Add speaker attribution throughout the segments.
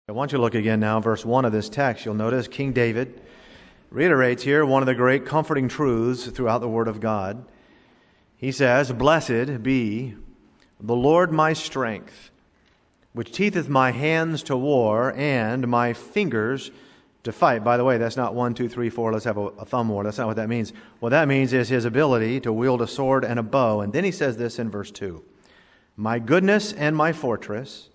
Speaker 1: I want you to look again now, verse 1 of this text. You'll notice King David reiterates here one of the great comforting truths throughout the Word of God. He says, "Blessed be the Lord my strength, which teacheth my hands to war and my fingers to fight." By the way, that's not 1, 2, 3, 4, let's have a thumb war. That's not what that means. What that means is his ability to wield a sword and a bow. And then he says this in verse 2, "My goodness and my fortress,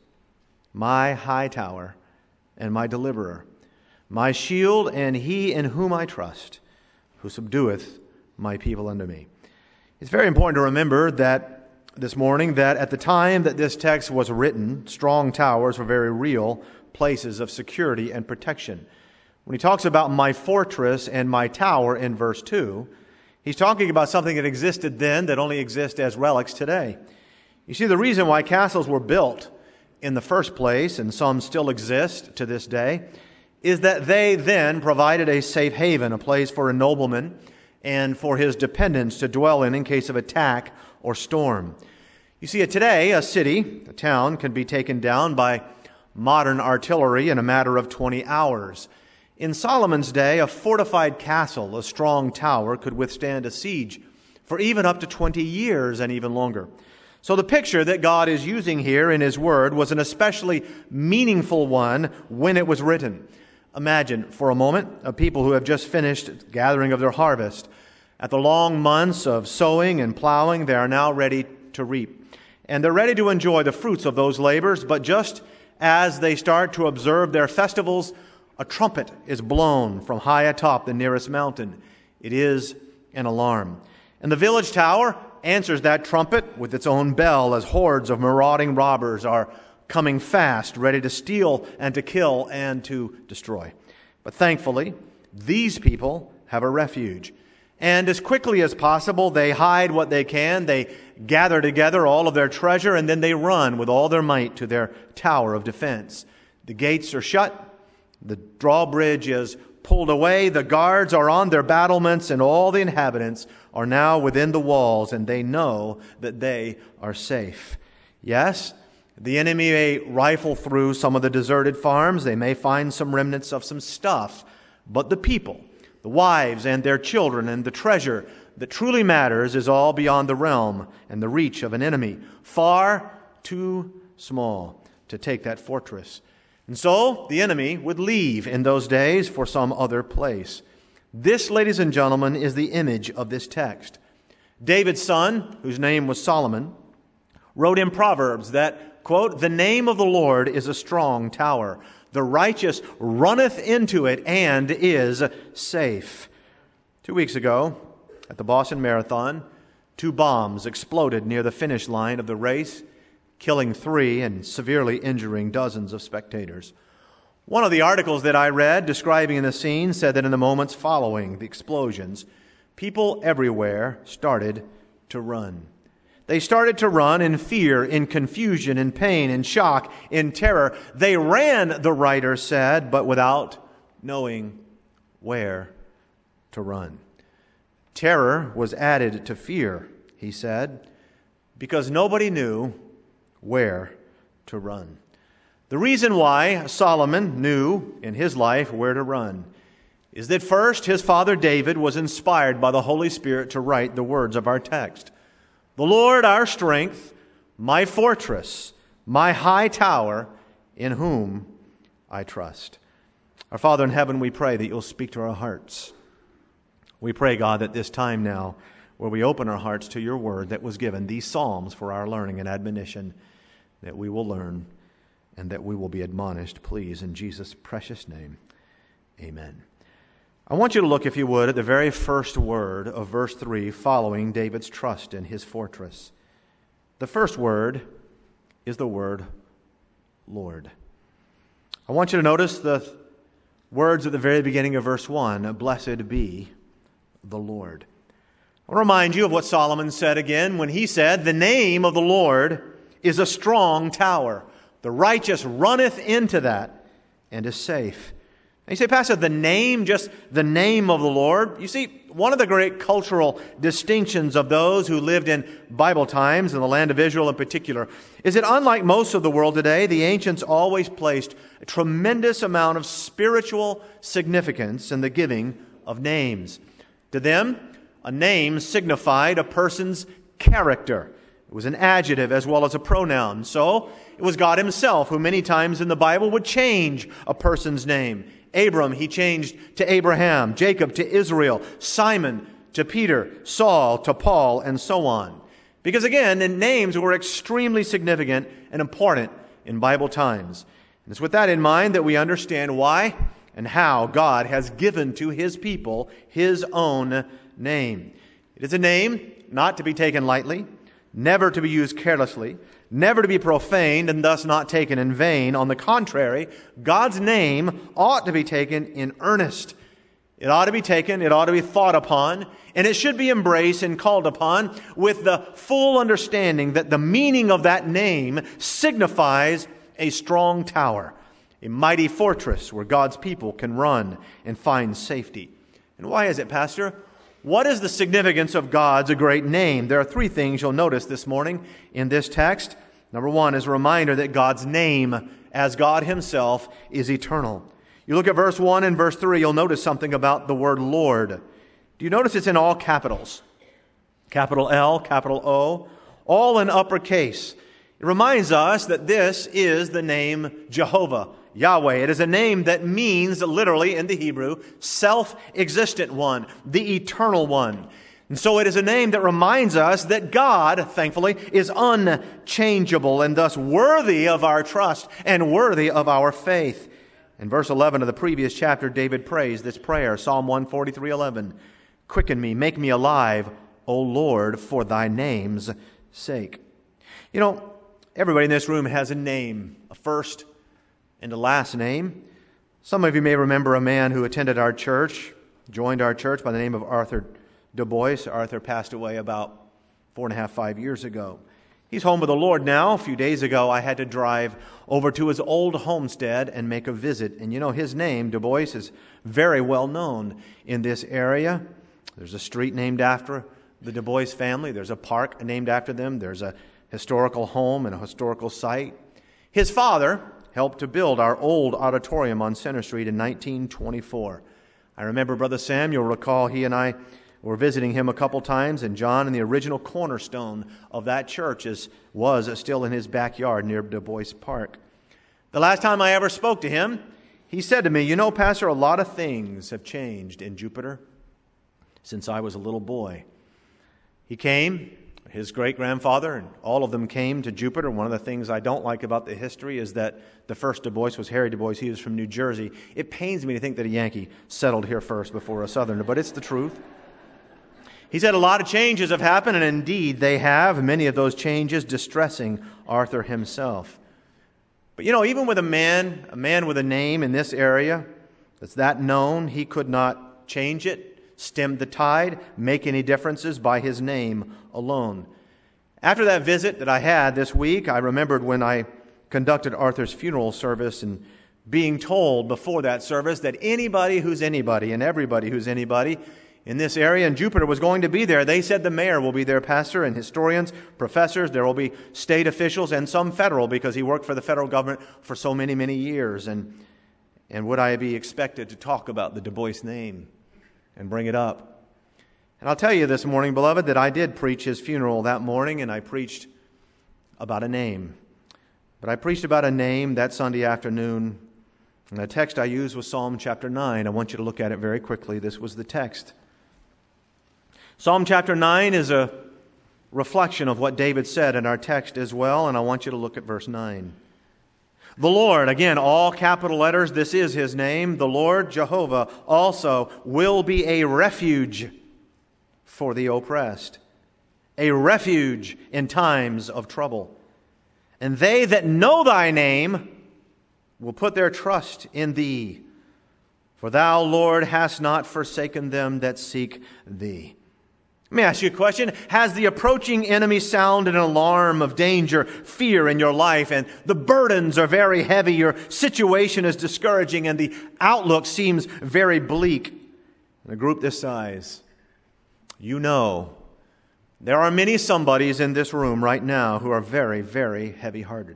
Speaker 1: my high tower, and my deliverer, my shield, and he in whom I trust, who subdueth my people unto me." It's very important to remember that this morning that at the time that this text was written, strong towers were very real places of security and protection. When he talks about my fortress and my tower in verse 2, he's talking about something that existed then that only exists as relics today. You see, the reason why castles were built in the first place, and some still exist to this day, is that they then provided a safe haven, a place for a nobleman and for his dependents to dwell in case of attack or storm. You see, today, a city, a town, can be taken down by modern artillery in a matter of 20 hours. In Solomon's day, a fortified castle, a strong tower, could withstand a siege for even up to 20 years and even longer. So the picture that God is using here in His Word was an especially meaningful one when it was written. Imagine for a moment a people who have just finished gathering of their harvest. At the long months of sowing and plowing, they are now ready to reap. And they're ready to enjoy the fruits of those labors, but just as they start to observe their festivals, a trumpet is blown from high atop the nearest mountain. It is an alarm. And the village tower answers that trumpet with its own bell as hordes of marauding robbers are coming fast, ready to steal and to kill and to destroy. But thankfully, these people have a refuge. And as quickly as possible, they hide what they can. They gather together all of their treasure, and then they run with all their might to their tower of defense. The gates are shut. The drawbridge is pulled away. The guards are on their battlements, and all the inhabitants are now within the walls, and they know that they are safe. Yes, the enemy may rifle through some of the deserted farms. They may find some remnants of some stuff. But the people, the wives and their children, and the treasure that truly matters is all beyond the realm and the reach of an enemy, far too small to take that fortress. And so the enemy would leave in those days for some other place. This, ladies and gentlemen, is the image of this text. David's son, whose name was Solomon, wrote in Proverbs that, quote, "The name of the Lord is a strong tower. The righteous runneth into it and is safe." 2 weeks ago, at the Boston Marathon, 2 bombs exploded near the finish line of the race, killing 3 and severely injuring dozens of spectators. One of the articles that I read describing the scene said that in the moments following the explosions, people everywhere started to run. They started to run in fear, in confusion, in pain, in shock, in terror. They ran, the writer said, but without knowing where to run. Terror was added to fear, he said, because nobody knew where to run. The reason why Solomon knew in his life where to run is that first, his father David was inspired by the Holy Spirit to write the words of our text. "The Lord our strength, my fortress, my high tower, in whom I trust." Our Father in heaven, we pray that you'll speak to our hearts. We pray, God, that this time now, where we open our hearts to your word that was given, these psalms for our learning and admonition, that we will learn and that we will be admonished, please, in Jesus' precious name. Amen. I want you to look, if you would, at the very first word of verse 3 following David's trust in his fortress. The first word is the word Lord. I want you to notice the words at the very beginning of verse 1, "Blessed be the Lord." I want to remind you of what Solomon said again when he said, "The name of the Lord is a strong tower. The righteous runneth into that and is safe." You say, Pastor, the name, just the name of the Lord? You see, one of the great cultural distinctions of those who lived in Bible times, in the land of Israel in particular, is that unlike most of the world today, the ancients always placed a tremendous amount of spiritual significance in the giving of names. To them, a name signified a person's character. It was an adjective as well as a pronoun. So, it was God Himself who many times in the Bible would change a person's name. Abram, He changed to Abraham, Jacob to Israel, Simon to Peter, Saul to Paul, and so on. Because again, the names were extremely significant and important in Bible times. And it's with that in mind that we understand why and how God has given to His people His own name. It is a name not to be taken lightly, never to be used carelessly, never to be profaned and thus not taken in vain. On the contrary, God's name ought to be taken in earnest. It ought to be taken, it ought to be thought upon, and it should be embraced and called upon with the full understanding that the meaning of that name signifies a strong tower, a mighty fortress where God's people can run and find safety. And why is it, Pastor? What is the significance of God's great name? There are three things you'll notice this morning in this text. Number one is a reminder that God's name, as God Himself, is eternal. You look at verse 1 and verse 3, you'll notice something about the word Lord. Do you notice it's in all capitals? Capital L, capital O, all in uppercase. It reminds us that this is the name Jehovah, Yahweh. It is a name that means, literally in the Hebrew, self-existent one, the eternal one. And so it is a name that reminds us that God, thankfully, is unchangeable and thus worthy of our trust and worthy of our faith. In verse 11 of the previous chapter, David prays this prayer, Psalm 143:11, "Quicken me, make me alive, O Lord, for Thy name's sake." You know, everybody in this room has a name, a first and a last name. Some of you may remember a man who attended our church, joined our church by the name of Arthur Du Bois. Arthur passed away about 5 years ago. He's home with the Lord now. A few days ago, I had to drive over to his old homestead and make a visit. And you know, his name, Du Bois, is very well known in this area. There's a street named after the Du Bois family. There's a park named after them. There's a historical home and a historical site. His father helped to build our old auditorium on Center Street in 1924. I remember Brother Sam, you'll recall he and I were visiting him a couple times, and John, and the original cornerstone of that church was still in his backyard near Du Bois Park. The last time I ever spoke to him, he said to me, "You know, Pastor, a lot of things have changed in Jupiter since I was a little boy." He came, his great-grandfather, and all of them came to Jupiter. One of the things I don't like about the history is that the first Du Bois was Harry Du Bois. He was from New Jersey. It pains me to think that a Yankee settled here first before a Southerner, but it's the truth. He said a lot of changes have happened, and indeed they have, many of those changes distressing Arthur himself. But you know, even with a man with a name in this area that's that known, he could not change it, stem the tide, make any differences by his name alone. After that visit that I had this week, I remembered when I conducted Arthur's funeral service and being told before that service that anybody who's anybody and everybody who's anybody in this area in Jupiter was going to be there. They said the mayor will be there, pastor, and historians, professors. There will be state officials and some federal, because he worked for the federal government for so many, many years. And would I be expected to talk about the Du Bois name and bring it up? And I'll tell you this morning, beloved, that I did preach his funeral that morning, and I preached about a name. But I preached about a name that Sunday afternoon, and the text I used was Psalm chapter 9. I want you to look at it very quickly. This was the text. Psalm chapter 9 is a reflection of what David said in our text as well, and I want you to look at verse 9. The Lord, again, all capital letters, this is His name. The Lord, Jehovah, also will be a refuge for the oppressed, a refuge in times of trouble. And they that know Thy name will put their trust in Thee. For Thou, Lord, hast not forsaken them that seek Thee. Let me ask you a question. Has the approaching enemy sounded an alarm of danger, fear in your life, and the burdens are very heavy, your situation is discouraging, and the outlook seems very bleak? In a group this size, you know there are many somebodies in this room right now who are very, very heavy-hearted.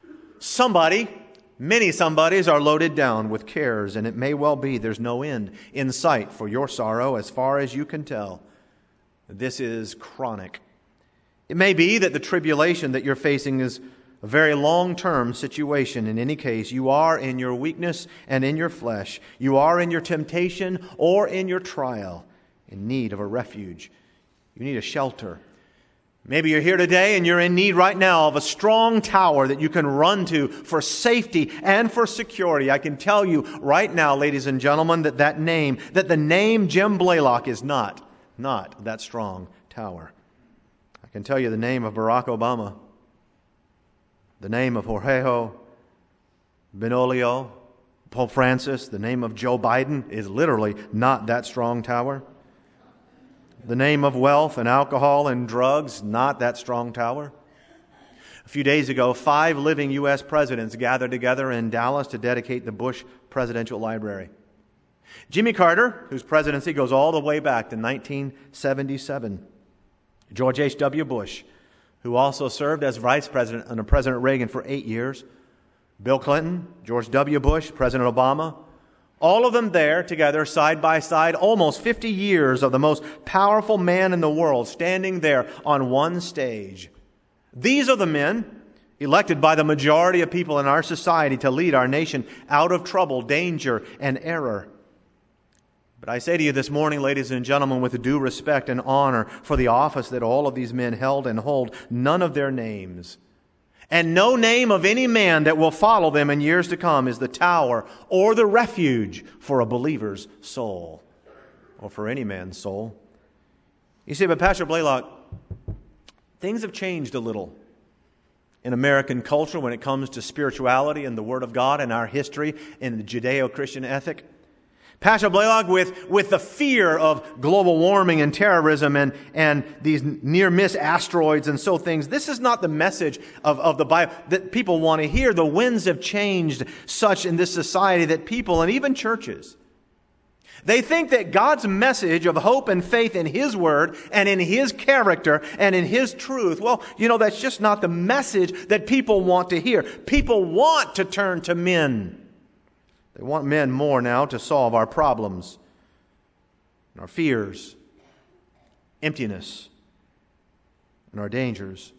Speaker 1: Many somebodies are loaded down with cares, and it may well be there's no end in sight for your sorrow as far as you can tell. This is chronic. It may be that the tribulation that you're facing is a very long-term situation. In any case, you are in your weakness and in your flesh. You are in your temptation or in your trial in need of a refuge. You need a shelter. Maybe you're here today and you're in need right now of a strong tower that you can run to for safety and for security. I can tell you right now, ladies and gentlemen, that the name Jim Blaylock is not that strong tower. I can tell you the name of Barack Obama, the name of Jorge Benolio, Pope Francis, the name of Joe Biden is literally not that strong tower. The name of wealth and alcohol and drugs, not that strong tower. A few days ago, 5 living U.S. presidents gathered together in Dallas to dedicate the Bush Presidential Library. Jimmy Carter, whose presidency goes all the way back to 1977. George H.W. Bush, who also served as vice president under President Reagan for 8 years. Bill Clinton, George W. Bush, President Obama. All of them there together, side by side, almost 50 years of the most powerful man in the world standing there on one stage. These are the men elected by the majority of people in our society to lead our nation out of trouble, danger, and error. But I say to you this morning, ladies and gentlemen, with due respect and honor for the office that all of these men held and hold, none of their names, and no name of any man that will follow them in years to come, is the tower or the refuge for a believer's soul, or for any man's soul. You see, but Pastor Blaylock, things have changed a little in American culture when it comes to spirituality and the Word of God and our history in the Judeo-Christian ethic. Pastor Blaylock, with the fear of global warming and terrorism and these near-miss asteroids and so things, this is not the message of the Bible that people want to hear. The winds have changed such in this society that people, and even churches, they think that God's message of hope and faith in His Word and in His character and in His truth, well, that's just not the message that people want to hear. People want to turn to men. They want men more now to solve our problems, and our fears, emptiness, and our dangers.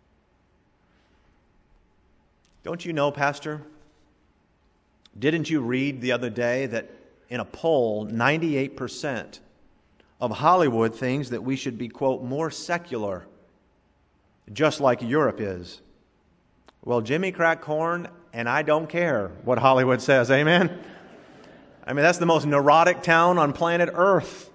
Speaker 1: Don't you know, Pastor? Didn't you read the other day that in a poll, 98% of Hollywood thinks that we should be, quote, more secular, just like Europe is? Well, Jimmy cracked corn, and I don't care what Hollywood says. Amen? I mean, that's the most neurotic town on planet Earth.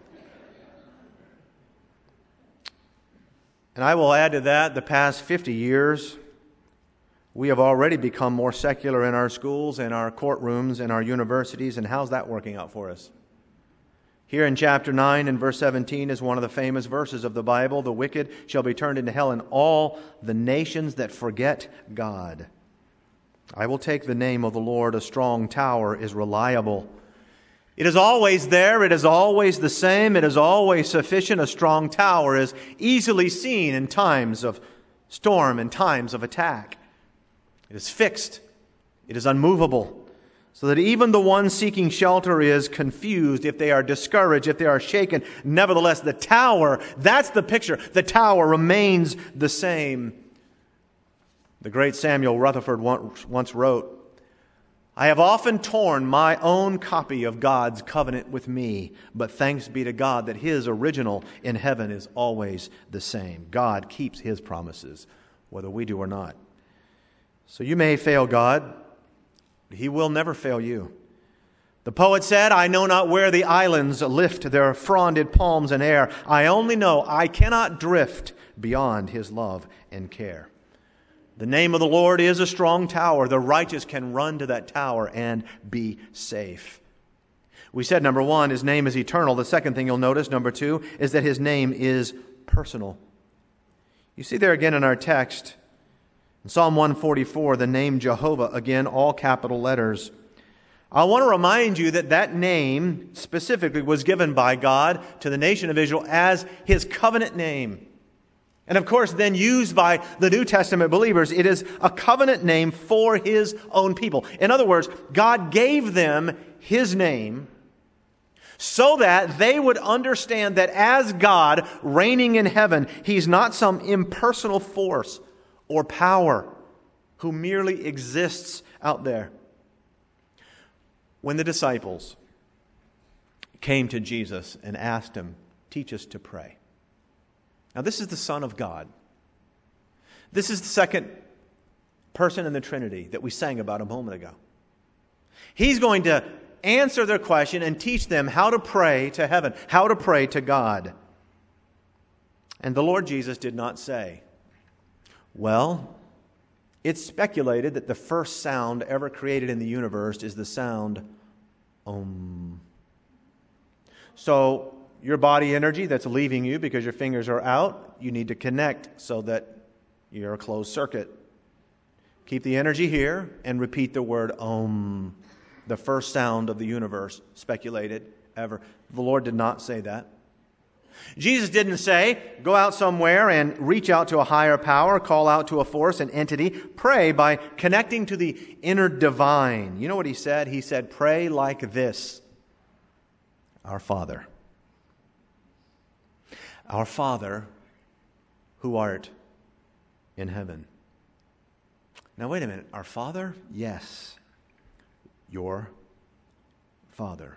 Speaker 1: And I will add to that, the past 50 years, we have already become more secular in our schools and our courtrooms and our universities. And how's that working out for us? Here in chapter 9 and verse 17 is one of the famous verses of the Bible. The wicked shall be turned into hell, and all the nations that forget God. I will take the name of the Lord. A strong tower is reliable. It is always there. It is always the same. It is always sufficient. A strong tower is easily seen in times of storm and times of attack. It is fixed. It is unmovable. So that even the one seeking shelter is confused, if they are discouraged, if they are shaken. Nevertheless, the tower, that's the picture. The tower remains the same. The great Samuel Rutherford once wrote, I have often torn my own copy of God's covenant with me, but thanks be to God that His original in heaven is always the same. God keeps His promises, whether we do or not. So you may fail God, but He will never fail you. The poet said, I know not where the islands lift their fronded palms in air. I only know I cannot drift beyond His love and care. The name of the Lord is a strong tower. The righteous can run to that tower and be safe. We said, number one, his name is eternal. The second thing you'll notice, number two, is that his name is personal. You see there again in our text, in Psalm 144, the name Jehovah, again, all capital letters. I want to remind you that that name specifically was given by God to the nation of Israel as his covenant name. And of course, then used by the New Testament believers, it is a covenant name for his own people. In other words, God gave them his name so that they would understand that as God reigning in heaven, he's not some impersonal force or power who merely exists out there. When the disciples came to Jesus and asked him, teach us to pray. Now, this is the Son of God. This is the second person in the Trinity that we sang about a moment ago. He's going to answer their question and teach them how to pray to heaven, how to pray to God. And the Lord Jesus did not say, well, it's speculated that the first sound ever created in the universe is the sound Om. So your body energy that's leaving you because your fingers are out, you need to connect so that you're a closed circuit. Keep the energy here and repeat the word Om. The first sound of the universe, speculated ever. The Lord did not say that. Jesus didn't say, go out somewhere and reach out to a higher power, call out to a force, an entity. Pray by connecting to the inner divine. You know what he said? He said, pray like this. Our Father. Our Father, who art in heaven. Now wait a minute. Our Father? Yes. Your Father.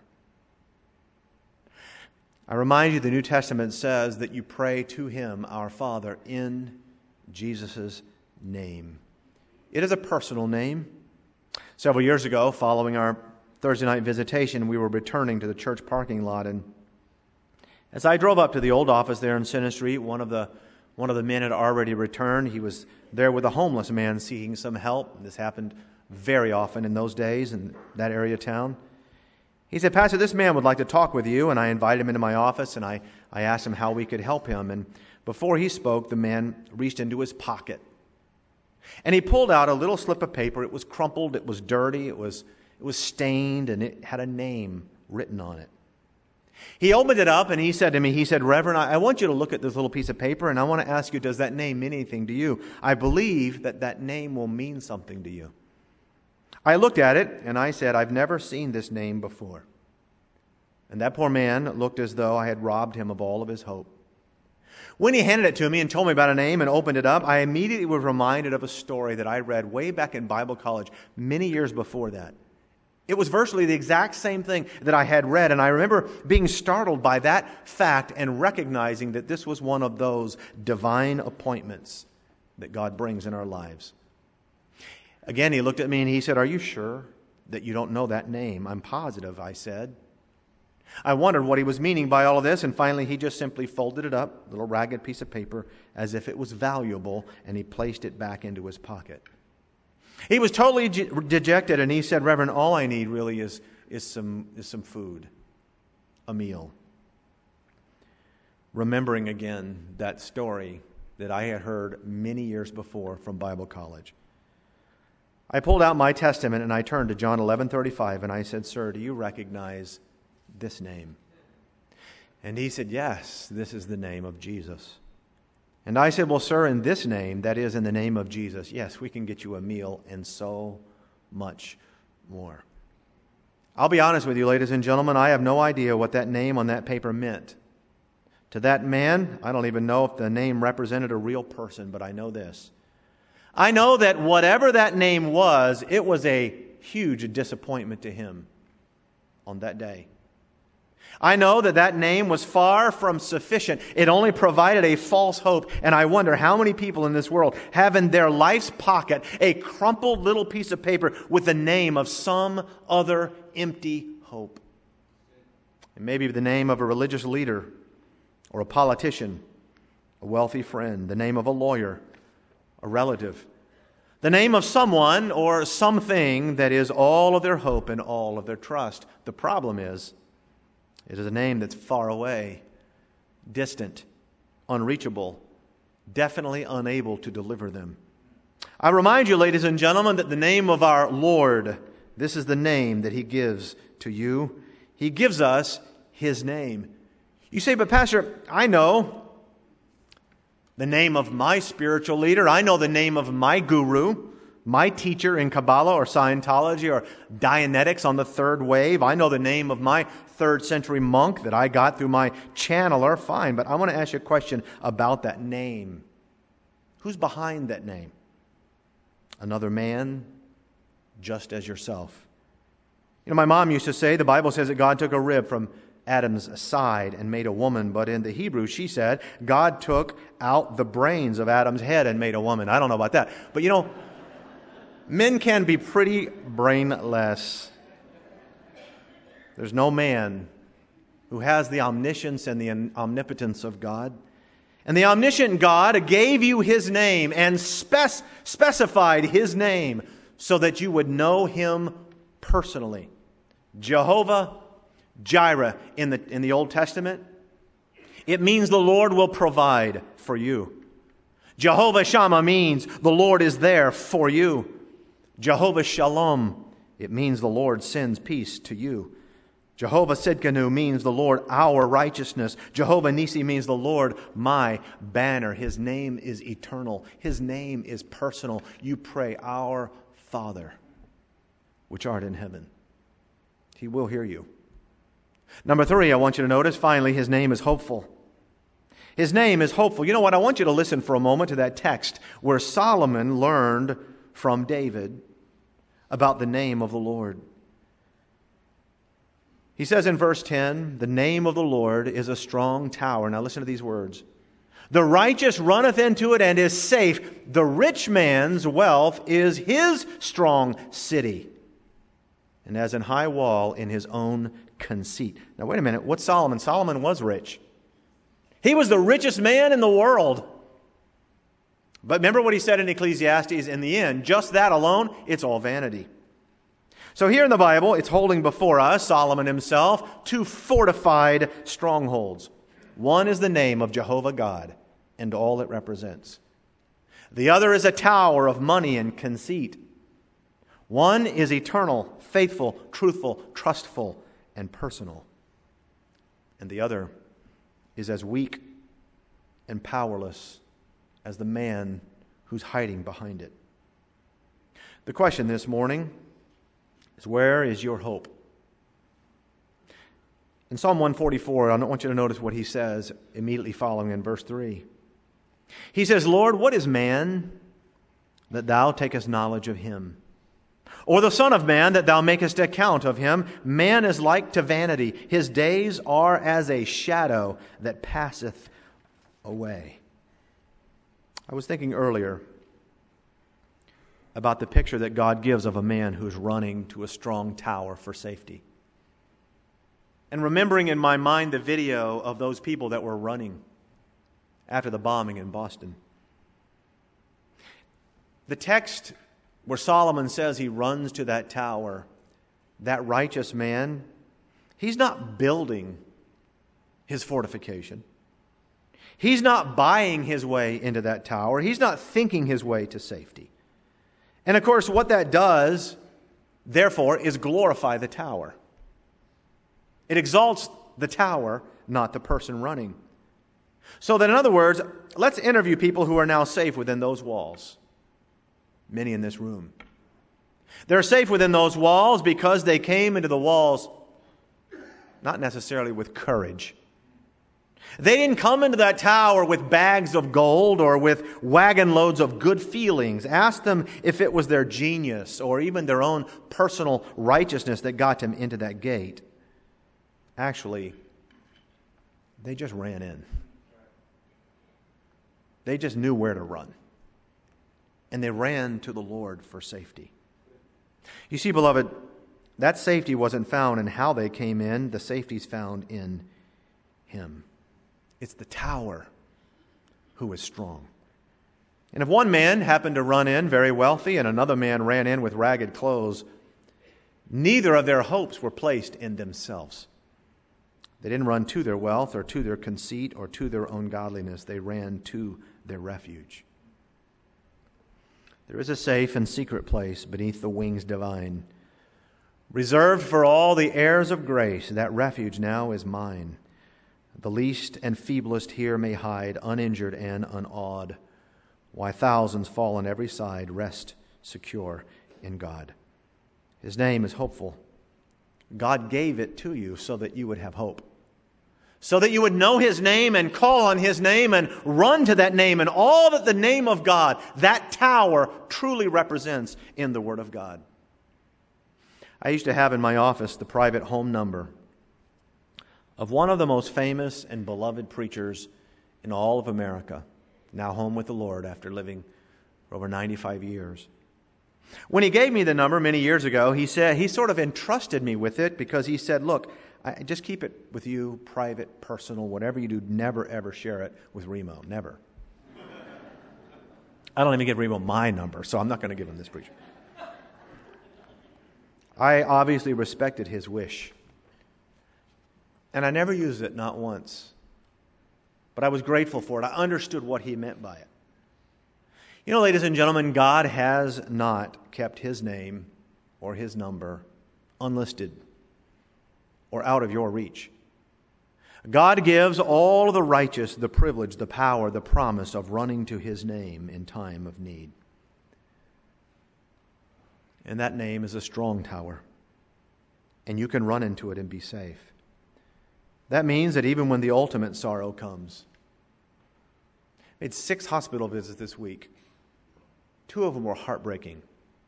Speaker 1: I remind you the New Testament says that you pray to him, our Father, in Jesus' name. It is a personal name. Several years ago, following our Thursday night visitation, we were returning to the church parking lot, and as I drove up to the old office there in Center Street, one of the men had already returned. He was there with a homeless man seeking some help. This happened very often in those days in that area of town. He said, Pastor, this man would like to talk with you, and I invited him into my office, and I asked him how we could help him. And before he spoke, the man reached into his pocket, and he pulled out a little slip of paper. It was crumpled, it was dirty, it was stained, and it had a name written on it. He opened it up, and he said to me, Reverend, I want you to look at this little piece of paper, and I want to ask you, does that name mean anything to you? I believe that name will mean something to you. I looked at it, and I said, I've never seen this name before. And that poor man looked as though I had robbed him of all of his hope. When he handed it to me and told me about a name and opened it up, I immediately was reminded of a story that I read way back in Bible college many years before that. It was virtually the exact same thing that I had read, and I remember being startled by that fact and recognizing that this was one of those divine appointments that God brings in our lives. Again, he looked at me and he said, are you sure that you don't know that name? I'm positive, I said. I wondered what he was meaning by all of this, and finally he just simply folded it up, a little ragged piece of paper, as if it was valuable, and he placed it back into his pocket. He was totally dejected, and he said, Reverend, all I need really is some food, a meal. Remembering again that story that I had heard many years before from Bible college. I pulled out my Testament and I turned to John 11:35 and I said, Sir, do you recognize this name? And he said, yes, this is the name of Jesus. And I said, well, sir, in this name, that is in the name of Jesus, yes, we can get you a meal and so much more. I'll be honest with you, ladies and gentlemen, I have no idea what that name on that paper meant. To that man, I don't even know if the name represented a real person, but I know this. I know that whatever that name was, it was a huge disappointment to him on that day. I know that name was far from sufficient. It only provided a false hope. And I wonder how many people in this world have in their life's pocket a crumpled little piece of paper with the name of some other empty hope. It may be the name of a religious leader or a politician, a wealthy friend, the name of a lawyer, a relative, the name of someone or something that is all of their hope and all of their trust. The problem is, It is a name that's far away, distant, unreachable, definitely unable to deliver them. I remind you, ladies and gentlemen, that the name of our Lord, this is the name that He gives to you. He gives us His name. You say, but Pastor, I know the name of my spiritual leader. I know the name of my guru, my teacher in Kabbalah or Scientology or Dianetics on the third wave. I know the name of my 3rd century monk that I got through my channeler. Fine, but I want to ask you a question about that name. Who's behind that name? Another man, just as yourself. You know, my mom used to say, the Bible says that God took a rib from Adam's side and made a woman, but in the Hebrew, she said, God took out the brains of Adam's head and made a woman. I don't know about that. But you know, men can be pretty brainless. There's no man who has the omniscience and the omnipotence of God. And the omniscient God gave you His name and specified His name so that you would know Him personally. Jehovah Jireh in the Old Testament, it means the Lord will provide for you. Jehovah Shammah means the Lord is there for you. Jehovah Shalom, it means the Lord sends peace to you. Jehovah Sidkenu means the Lord our righteousness. Jehovah Nisi means the Lord my banner. His name is eternal. His name is personal. You pray, Our Father, which art in heaven. He will hear you. Number 3, I want you to notice, finally, His name is hopeful. His name is hopeful. You know what? I want you to listen for a moment to that text where Solomon learned from David about the name of the Lord. He says in verse 10, the name of the Lord is a strong tower. Now listen to these words. The righteous runneth into it and is safe. The rich man's wealth is his strong city, and as an high wall in his own conceit. Now wait a minute. What's Solomon? Solomon was rich. He was the richest man in the world. But remember what he said in Ecclesiastes, in the end, just that alone, it's all vanity. So here in the Bible, it's holding before us, Solomon himself, 2 fortified strongholds. One is the name of Jehovah God and all it represents. The other is a tower of money and conceit. One is eternal, faithful, truthful, trustful, and personal. And the other is as weak and powerless as the man who's hiding behind it. The question this morning is, where is your hope? In Psalm 144, I want you to notice what he says immediately following in verse 3. He says, Lord, what is man that thou takest knowledge of him? Or the Son of Man that thou makest account of him? Man is like to vanity. His days are as a shadow that passeth away. I was thinking earlier about the picture that God gives of a man who's running to a strong tower for safety. And remembering in my mind the video of those people that were running after the bombing in Boston. The text where Solomon says he runs to that tower, that righteous man, he's not building his fortification. He's not buying his way into that tower. He's not thinking his way to safety. And of course, what that does, therefore, is glorify the tower. It exalts the tower, not the person running. So that, in other words, let's interview people who are now safe within those walls. Many in this room. They're safe within those walls because they came into the walls not necessarily with courage. They didn't come into that tower with bags of gold or with wagon loads of good feelings. Ask them if it was their genius or even their own personal righteousness that got them into that gate. Actually, they just ran in. They just knew where to run. And they ran to the Lord for safety. You see, beloved, that safety wasn't found in how they came in. The safety's found in Him. It's the tower who is strong. And if one man happened to run in very wealthy and another man ran in with ragged clothes, neither of their hopes were placed in themselves. They didn't run to their wealth or to their conceit or to their own godliness. They ran to their refuge. There is a safe and secret place beneath the wings divine, reserved for all the heirs of grace. That refuge now is mine. The least and feeblest here may hide, uninjured and unawed. Why thousands fall on every side, rest secure in God. His name is hopeful. God gave it to you so that you would have hope, so that you would know His name and call on His name and run to that name and all that the name of God, that tower, truly represents in the Word of God. I used to have in my office the private home number of one of the most famous and beloved preachers in all of America, now home with the Lord after living for over 95 years. When he gave me the number many years ago, he sort of entrusted me with it because he said, look, just keep it with you, private, personal, whatever you do, never ever share it with Remo, never. I don't even give Remo my number, so I'm not going to give him this preacher. I obviously respected his wish. And I never used it, not once. But I was grateful for it. I understood what he meant by it. You know, ladies and gentlemen, God has not kept His name or His number unlisted or out of your reach. God gives all of the righteous the privilege, the power, the promise of running to His name in time of need. And that name is a strong tower. And you can run into it and be safe. That means that even when the ultimate sorrow comes. I made 6 hospital visits this week. 2 of them were heartbreaking.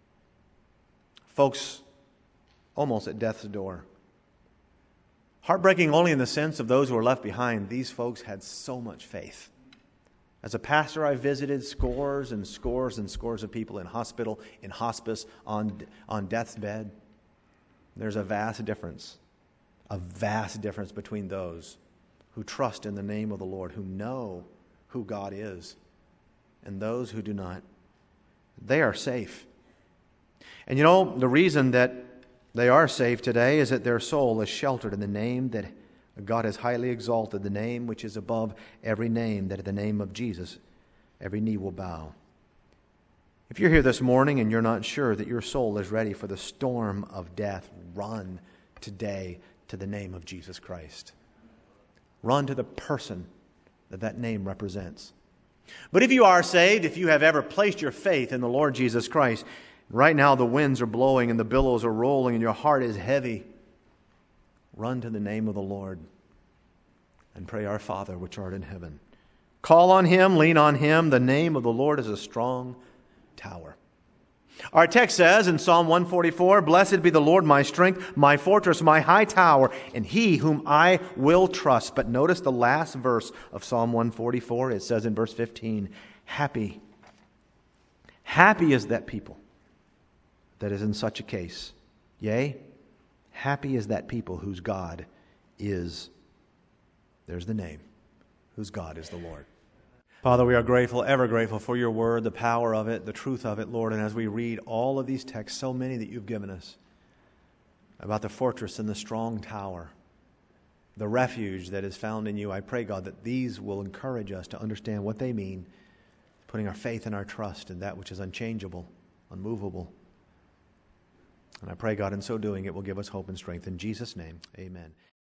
Speaker 1: Folks almost at death's door. Heartbreaking only in the sense of those who were left behind. These folks had so much faith. As a pastor, I visited scores and scores and scores of people in hospital, in hospice, on death's bed. There's a vast difference between those who trust in the name of the Lord, who know who God is, and those who do not. They are safe. And you know, the reason that they are safe today is that their soul is sheltered in the name that God has highly exalted, the name which is above every name, that at the name of Jesus every knee will bow. If you're here this morning and you're not sure that your soul is ready for the storm of death, run today to the name of Jesus Christ. Run to the person that name represents. But if you are saved, if you have ever placed your faith in the Lord Jesus Christ, right now the winds are blowing and the billows are rolling and your heart is heavy, run to the name of the Lord and pray, Our Father which art in heaven. Call on Him, lean on Him. The name of the Lord is a strong tower. Our text says in Psalm 144, Blessed be the Lord my strength, my fortress, my high tower, and He whom I will trust. But notice the last verse of Psalm 144. It says in verse 15, Happy is that people that is in such a case. Yea, happy is that people whose God is, there's the name, whose God is the Lord. Father, we are grateful, ever grateful for your word, the power of it, the truth of it, Lord. And as we read all of these texts, so many that you've given us, about the fortress and the strong tower, the refuge that is found in you, I pray, God, that these will encourage us to understand what they mean, putting our faith and our trust in that which is unchangeable, unmovable. And I pray, God, in so doing, it will give us hope and strength. In Jesus' name, amen.